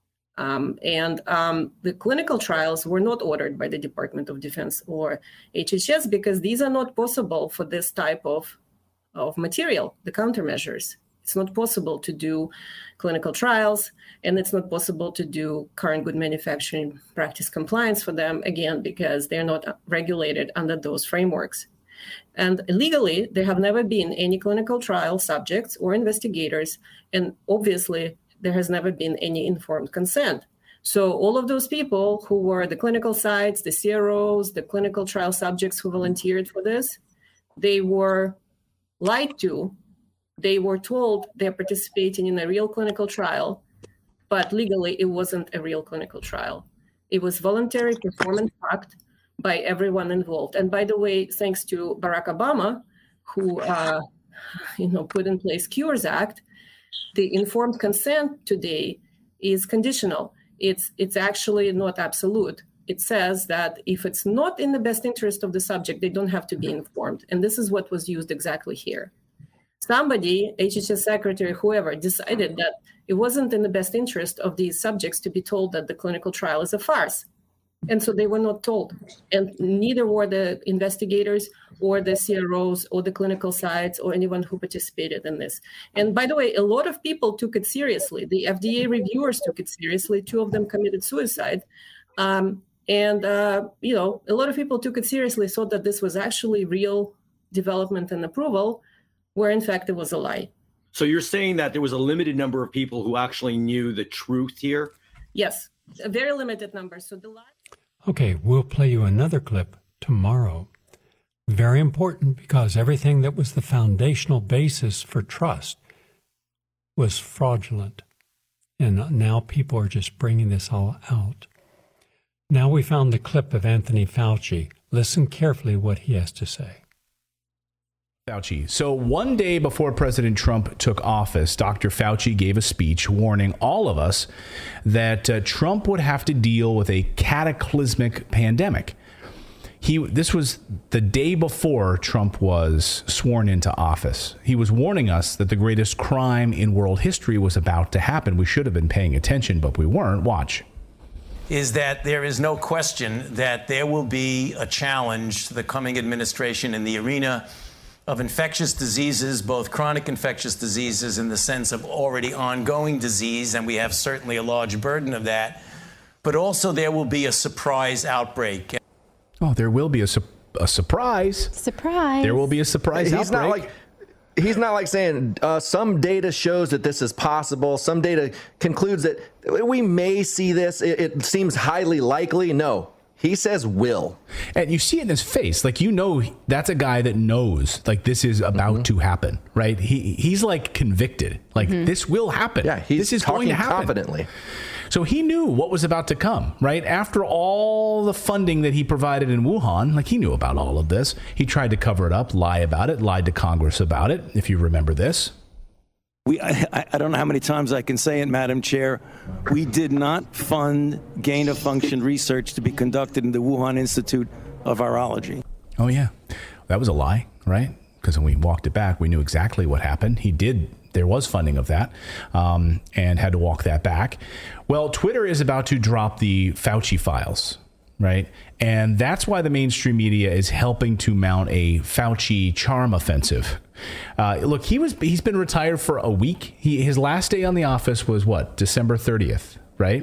Um, and um, the clinical trials were not ordered by the Department of Defense or H H S because these are not possible for this type of, of material, the countermeasures. It's not possible to do clinical trials, and it's not possible to do current good manufacturing practice compliance for them, again, because they're not regulated under those frameworks. And legally, there have never been any clinical trial subjects or investigators, and obviously, there has never been any informed consent. So all of those people who were the clinical sites, the C R Os, the clinical trial subjects who volunteered for this, they were lied to. They were told they're participating in a real clinical trial, but legally it wasn't a real clinical trial. It was voluntary performance act by everyone involved. And by the way, thanks to Barack Obama, who uh, you know, put in place Cures Act, the informed consent today is conditional. It's it's actually not absolute. It says that if it's not in the best interest of the subject, they don't have to be informed. And this is what was used exactly here. Somebody, H H S secretary, whoever, decided that it wasn't in the best interest of these subjects to be told that the clinical trial is a farce. And so they were not told. And neither were the investigators or the C R Os or the clinical sites or anyone who participated in this. And by the way, a lot of people took it seriously. The F D A reviewers took it seriously. Two of them committed suicide. Um, and, uh, you know, a lot of people took it seriously, thought that this was actually real development and approval, where in fact it was a lie. So you're saying that there was a limited number of people who actually knew the truth here? Yes, a very limited number. So the lie. Okay, we'll play you another clip tomorrow. Very important, because everything that was the foundational basis for trust was fraudulent. And now people are just bringing this all out. Now we found the clip of Anthony Fauci. Listen carefully what he has to say. Fauci. So one day before President Trump took office, Doctor Fauci gave a speech warning all of us that uh, Trump would have to deal with a cataclysmic pandemic. He, this was the day before Trump was sworn into office. He was warning us that the greatest crime in world history was about to happen. We should have been paying attention, but we weren't. Watch. Is that there is no question that there will be a challenge to the coming administration in the arena of infectious diseases, both chronic infectious diseases in the sense of already ongoing disease, and we have certainly a large burden of that, but also there will be a surprise outbreak. Oh, there will be a, su- a surprise. Surprise. There will be a surprise he's outbreak. Not like, he's not like saying uh, some data shows that this is possible. Some data concludes that we may see this. It, it seems highly likely. No, he says will. And you see it in his face. Like, you know, that's a guy that knows, like, this is about mm-hmm. to happen, right? He He's, like, convicted. Like, mm-hmm. this will happen. Yeah, he's this is talking going to happen. confidently. So he knew what was about to come, right? After all the funding that he provided in Wuhan, like, he knew about all of this. He tried to cover it up, lie about it, lied to Congress about it, if you remember this. We, I, I don't know how many times I can say it, Madam Chair. We did not fund gain-of-function research to be conducted in the Wuhan Institute of Virology. Oh, yeah. That was a lie, right? Because when we walked it back, we knew exactly what happened. He did. There was funding of that um, and had to walk that back. Well, Twitter is about to drop the Fauci files, right? And that's why the mainstream media is helping to mount a Fauci charm offensive. Uh, look, he was he's been retired for a week. He, his last day on the office was what? December thirtieth, right?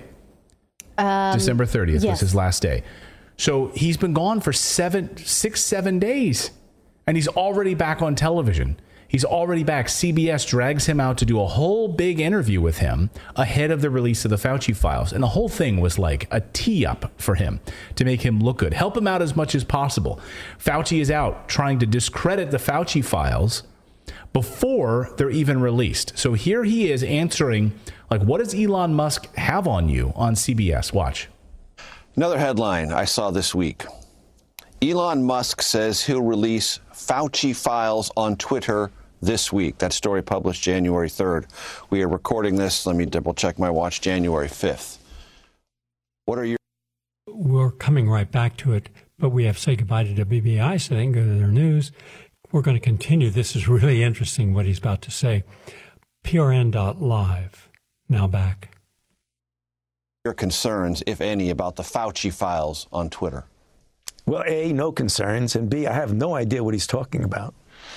Um, December thirtieth yes. was his last day. So he's been gone for seven, six, seven days, and he's already back on television. He's already back. C B S drags him out to do a whole big interview with him ahead of the release of the Fauci files. And the whole thing was like a tee up for him to make him look good. Help him out as much as possible. Fauci is out trying to discredit the Fauci files before they're even released. So here he is answering, like, what does Elon Musk have on you on C B S? Watch. Another headline I saw this week. Elon Musk says he'll release Fauci files on Twitter this week. That story published January third. We are recording this, let me double check my watch, January fifth. What are your... We're coming right back to it, but we have to say goodbye to W B I so they can go to their news. We're going to continue. This is really interesting what he's about to say. P R N dot live. Now back. Your concerns, if any, about the Fauci files on Twitter? Well, A, no concerns, and B, I have no idea what he's talking about.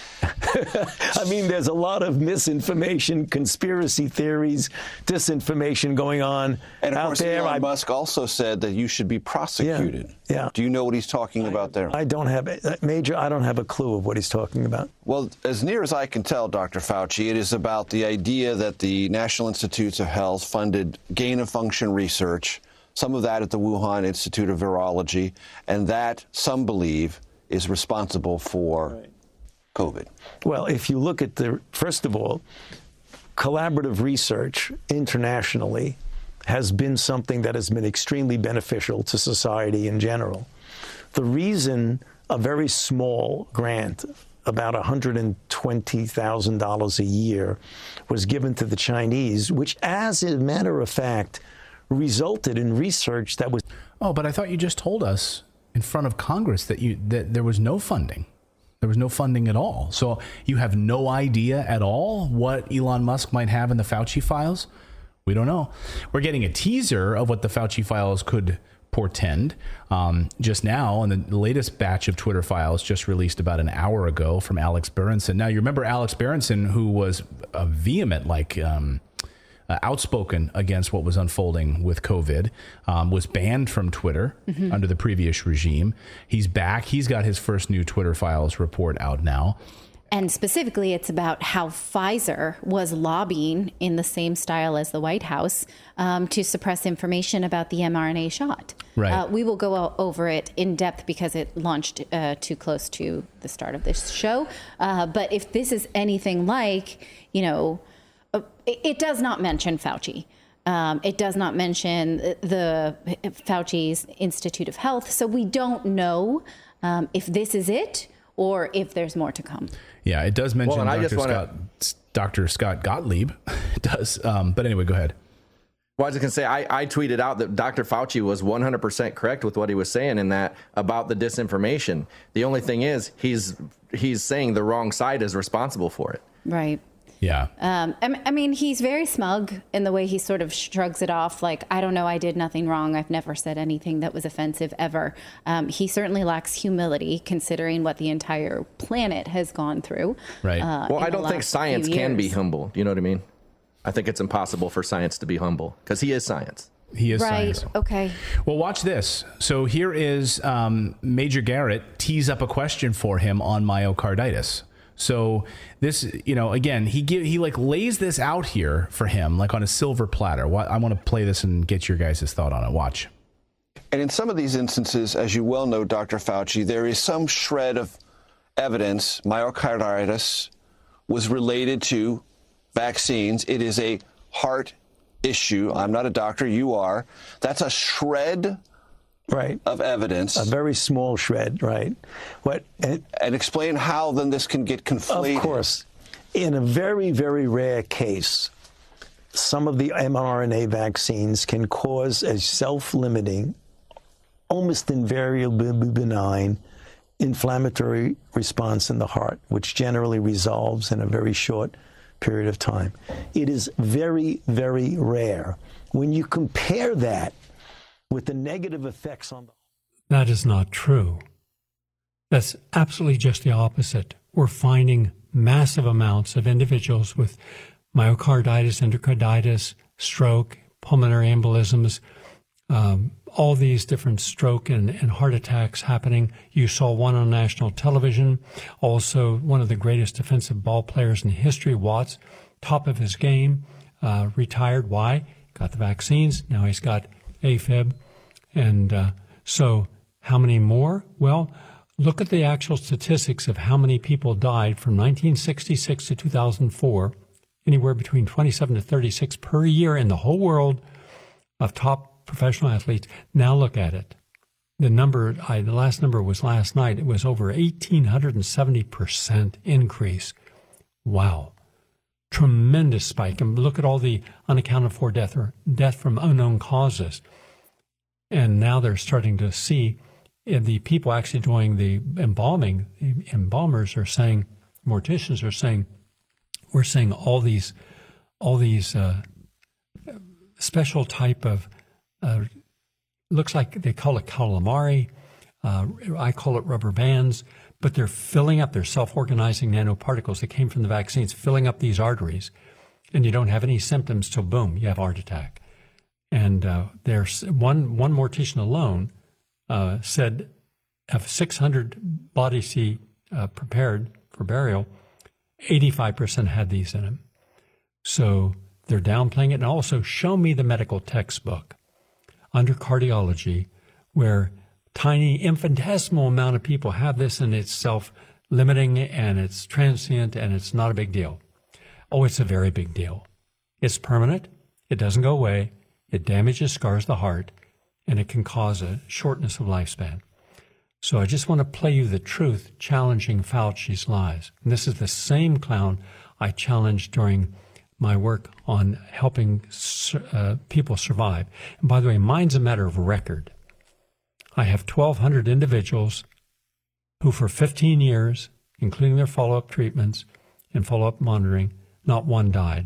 I mean, there's a lot of misinformation, conspiracy theories, disinformation going on and of out course, there. Elon I, Musk also said that you should be prosecuted. Yeah, yeah. Do you know what he's talking I, about there? I don't have a major. I don't have a clue of what he's talking about. Well, as near as I can tell, Doctor Fauci, it is about the idea that the National Institutes of Health funded gain-of-function research, some of that at the Wuhan Institute of Virology, and that, some believe, is responsible for right. COVID. Well, if you look at the, first of all, collaborative research internationally has been something that has been extremely beneficial to society in general. The reason a very small grant, about one hundred twenty thousand dollars a year, was given to the Chinese, which, as a matter of fact, resulted in research that was... Oh, but I thought you just told us in front of Congress that you that there was no funding. There was no funding at all. So you have no idea at all what Elon Musk might have in the Fauci files? We don't know. We're getting a teaser of what the Fauci files could portend um, just now. And the latest batch of Twitter files just released about an hour ago from Alex Berenson. Now, you remember Alex Berenson, who was a vehement, like... Um, Uh, outspoken against what was unfolding with COVID, um, was banned from Twitter mm-hmm. under the previous regime. He's back. He's got his first new Twitter files report out now. And specifically, it's about how Pfizer was lobbying in the same style as the White House um, to suppress information about the mRNA shot. Right. Uh, we will go over it in depth because it launched uh, too close to the start of this show. Uh, but if this is anything like, you know, uh, it, it does not mention Fauci. Um, it does not mention the Fauci's Institute of Health. So we don't know um, if this is it or if there's more to come. Yeah, it does mention well, Doctor wanna... Scott, Doctor Scott Gottlieb. It does. Um, but anyway, go ahead. Well, I was going to say, I, I tweeted out that Doctor Fauci was one hundred percent correct with what he was saying in that about the disinformation. The only thing is he's he's saying the wrong side is responsible for it. Right. Yeah. Um, I, I mean, he's very smug in the way he sort of shrugs it off. Like, I don't know, I did nothing wrong. I've never said anything that was offensive ever. Um, he certainly lacks humility considering what the entire planet has gone through. Right. Uh, well, I don't think science can be humble. You know what I mean? I think it's impossible for science to be humble because he is science. He is right. science. Okay. Well, watch this. So here is um, Major Garrett tees up a question for him on myocarditis. So this, you know, again, he give, he like lays this out here for him, like on a silver platter. I want to play this and get your guys' thought on it. Watch. And in some of these instances, as you well know, Doctor Fauci, there is some shred of evidence myocarditis was related to vaccines. It is a heart issue. I'm not a doctor. You are. That's a shred right. of evidence. A very small shred, right. What and, and explain how then this can get conflated. Of course. In a very, very rare case, some of the mRNA vaccines can cause a self-limiting, almost invariably benign inflammatory response in the heart, which generally resolves in a very short period of time. It is very, very rare. When you compare that with the negative effects on the... That is not true. That's absolutely just the opposite. We're finding massive amounts of individuals with myocarditis, endocarditis, stroke, pulmonary embolisms, um, all these different stroke and, and heart attacks happening. You saw one on national television. Also, one of the greatest defensive ball players in history, Watts, top of his game, uh, retired. Why? Got the vaccines. Now he's got AFib. And uh, so how many more? Well, look at the actual statistics of how many people died from nineteen sixty-six to two thousand four, anywhere between twenty-seven to thirty-six per year in the whole world of top professional athletes. Now look at it. The number, I, the last number was last night. It was over one thousand eight hundred seventy percent increase. Wow. Tremendous spike. And look at all the unaccounted for death or death from unknown causes. And now they're starting to see the people actually doing the embalming. The embalmers are saying, morticians are saying, we're seeing all these, all these uh, special type of, uh, looks like they call it calamari. Uh, I call it rubber bands, but they're filling up. They're self-organizing nanoparticles that came from the vaccines, filling up these arteries, and you don't have any symptoms till boom, you have a heart attack. And uh, there's one one mortician alone uh, said of six hundred bodies he uh, prepared for burial, eighty-five percent had these in them. So they're downplaying it. And also, show me the medical textbook under cardiology where tiny infinitesimal amount of people have this and it's self-limiting and it's transient and it's not a big deal. Oh, it's a very big deal. It's permanent. It doesn't go away. It damages, scars the heart, and it can cause a shortness of lifespan. So I just want to play you the truth, challenging Fauci's lies. And this is the same clown I challenged during my work on helping uh, people survive. And by the way, mine's a matter of record. I have twelve hundred individuals who for fifteen years, including their follow-up treatments and follow-up monitoring, not one died.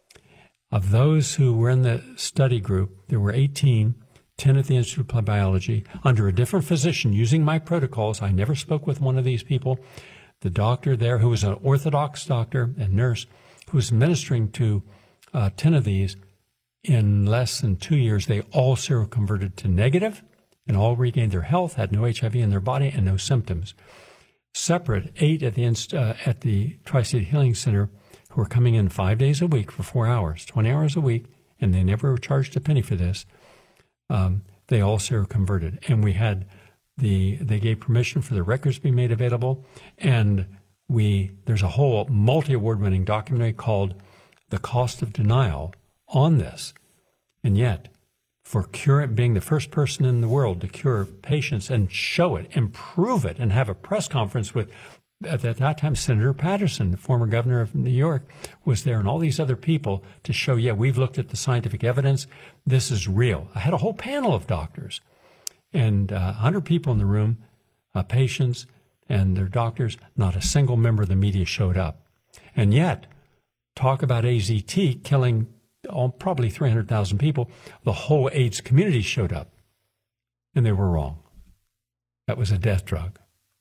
Of those who were in the study group, there were eighteen, ten at the Institute of Biology, under a different physician using my protocols. I never spoke with one of these people. The doctor there, who was an Orthodox doctor and nurse, who was administering to uh, ten of these, in less than two years, they all seroconverted to negative and all regained their health, had no H I V in their body, and no symptoms. separate, eight at the inst- uh, at the Tri-State Healing Center who were coming in five days a week for four hours, twenty hours a week, and they never were charged a penny for this. Um, they also were converted. And we had the, they gave permission for the records to be made available. And we, there's a whole multi-award winning documentary called The Cost of Denial on this. And yet, for cure, being the first person in the world to cure patients and show it and prove it and have a press conference with, at that time, Senator Patterson, the former governor of New York, was there, and all these other people to show, yeah, we've looked at the scientific evidence. This is real. I had a whole panel of doctors and uh, one hundred people in the room, uh, patients and their doctors. Not a single member of the media showed up. And yet, talk about A Z T killing all, probably three hundred thousand people. The whole AIDS community showed up, and they were wrong. That was a death drug.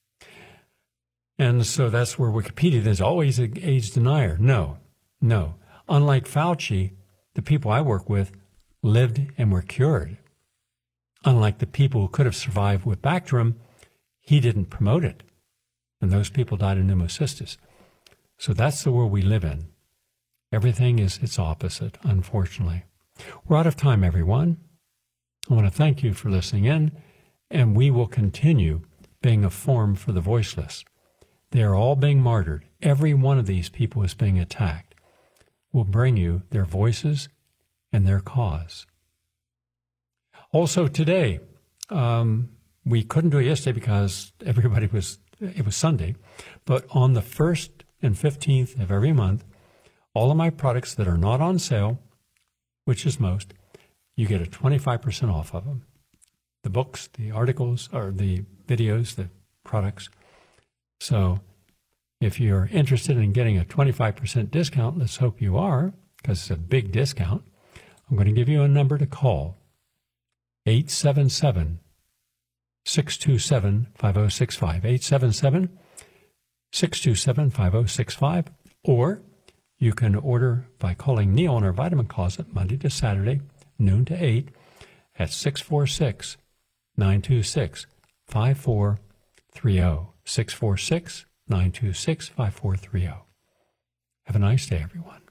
And so that's where Wikipedia is always an AIDS denier. No, no. Unlike Fauci, the people I work with lived and were cured. Unlike the people who could have survived with Bactrim, he didn't promote it. And those people died of pneumocystis. So that's the world we live in. Everything is its opposite, unfortunately. We're out of time, everyone. I want to thank you for listening in, and we will continue being a forum for the voiceless. They are all being martyred. Every one of these people is being attacked. We'll bring you their voices and their cause. Also today, um, we couldn't do it yesterday because everybody was, it was Sunday, but on the first and fifteenth of every month, all of my products that are not on sale, which is most, you get a twenty-five percent off of them. The books, the articles, or the videos, the products. So if you're interested in getting a twenty-five percent discount, let's hope you are, because it's a big discount. I'm going to give you a number to call, eight seven seven, six two seven, five oh six five, eight seven seven, six two seven, five oh six five, or you can order by calling Neil in our Vitamin Closet Monday to Saturday, noon to eight, at six four six, nine two six, five four three oh, six four six, nine two six, five four three oh. Have a nice day, everyone.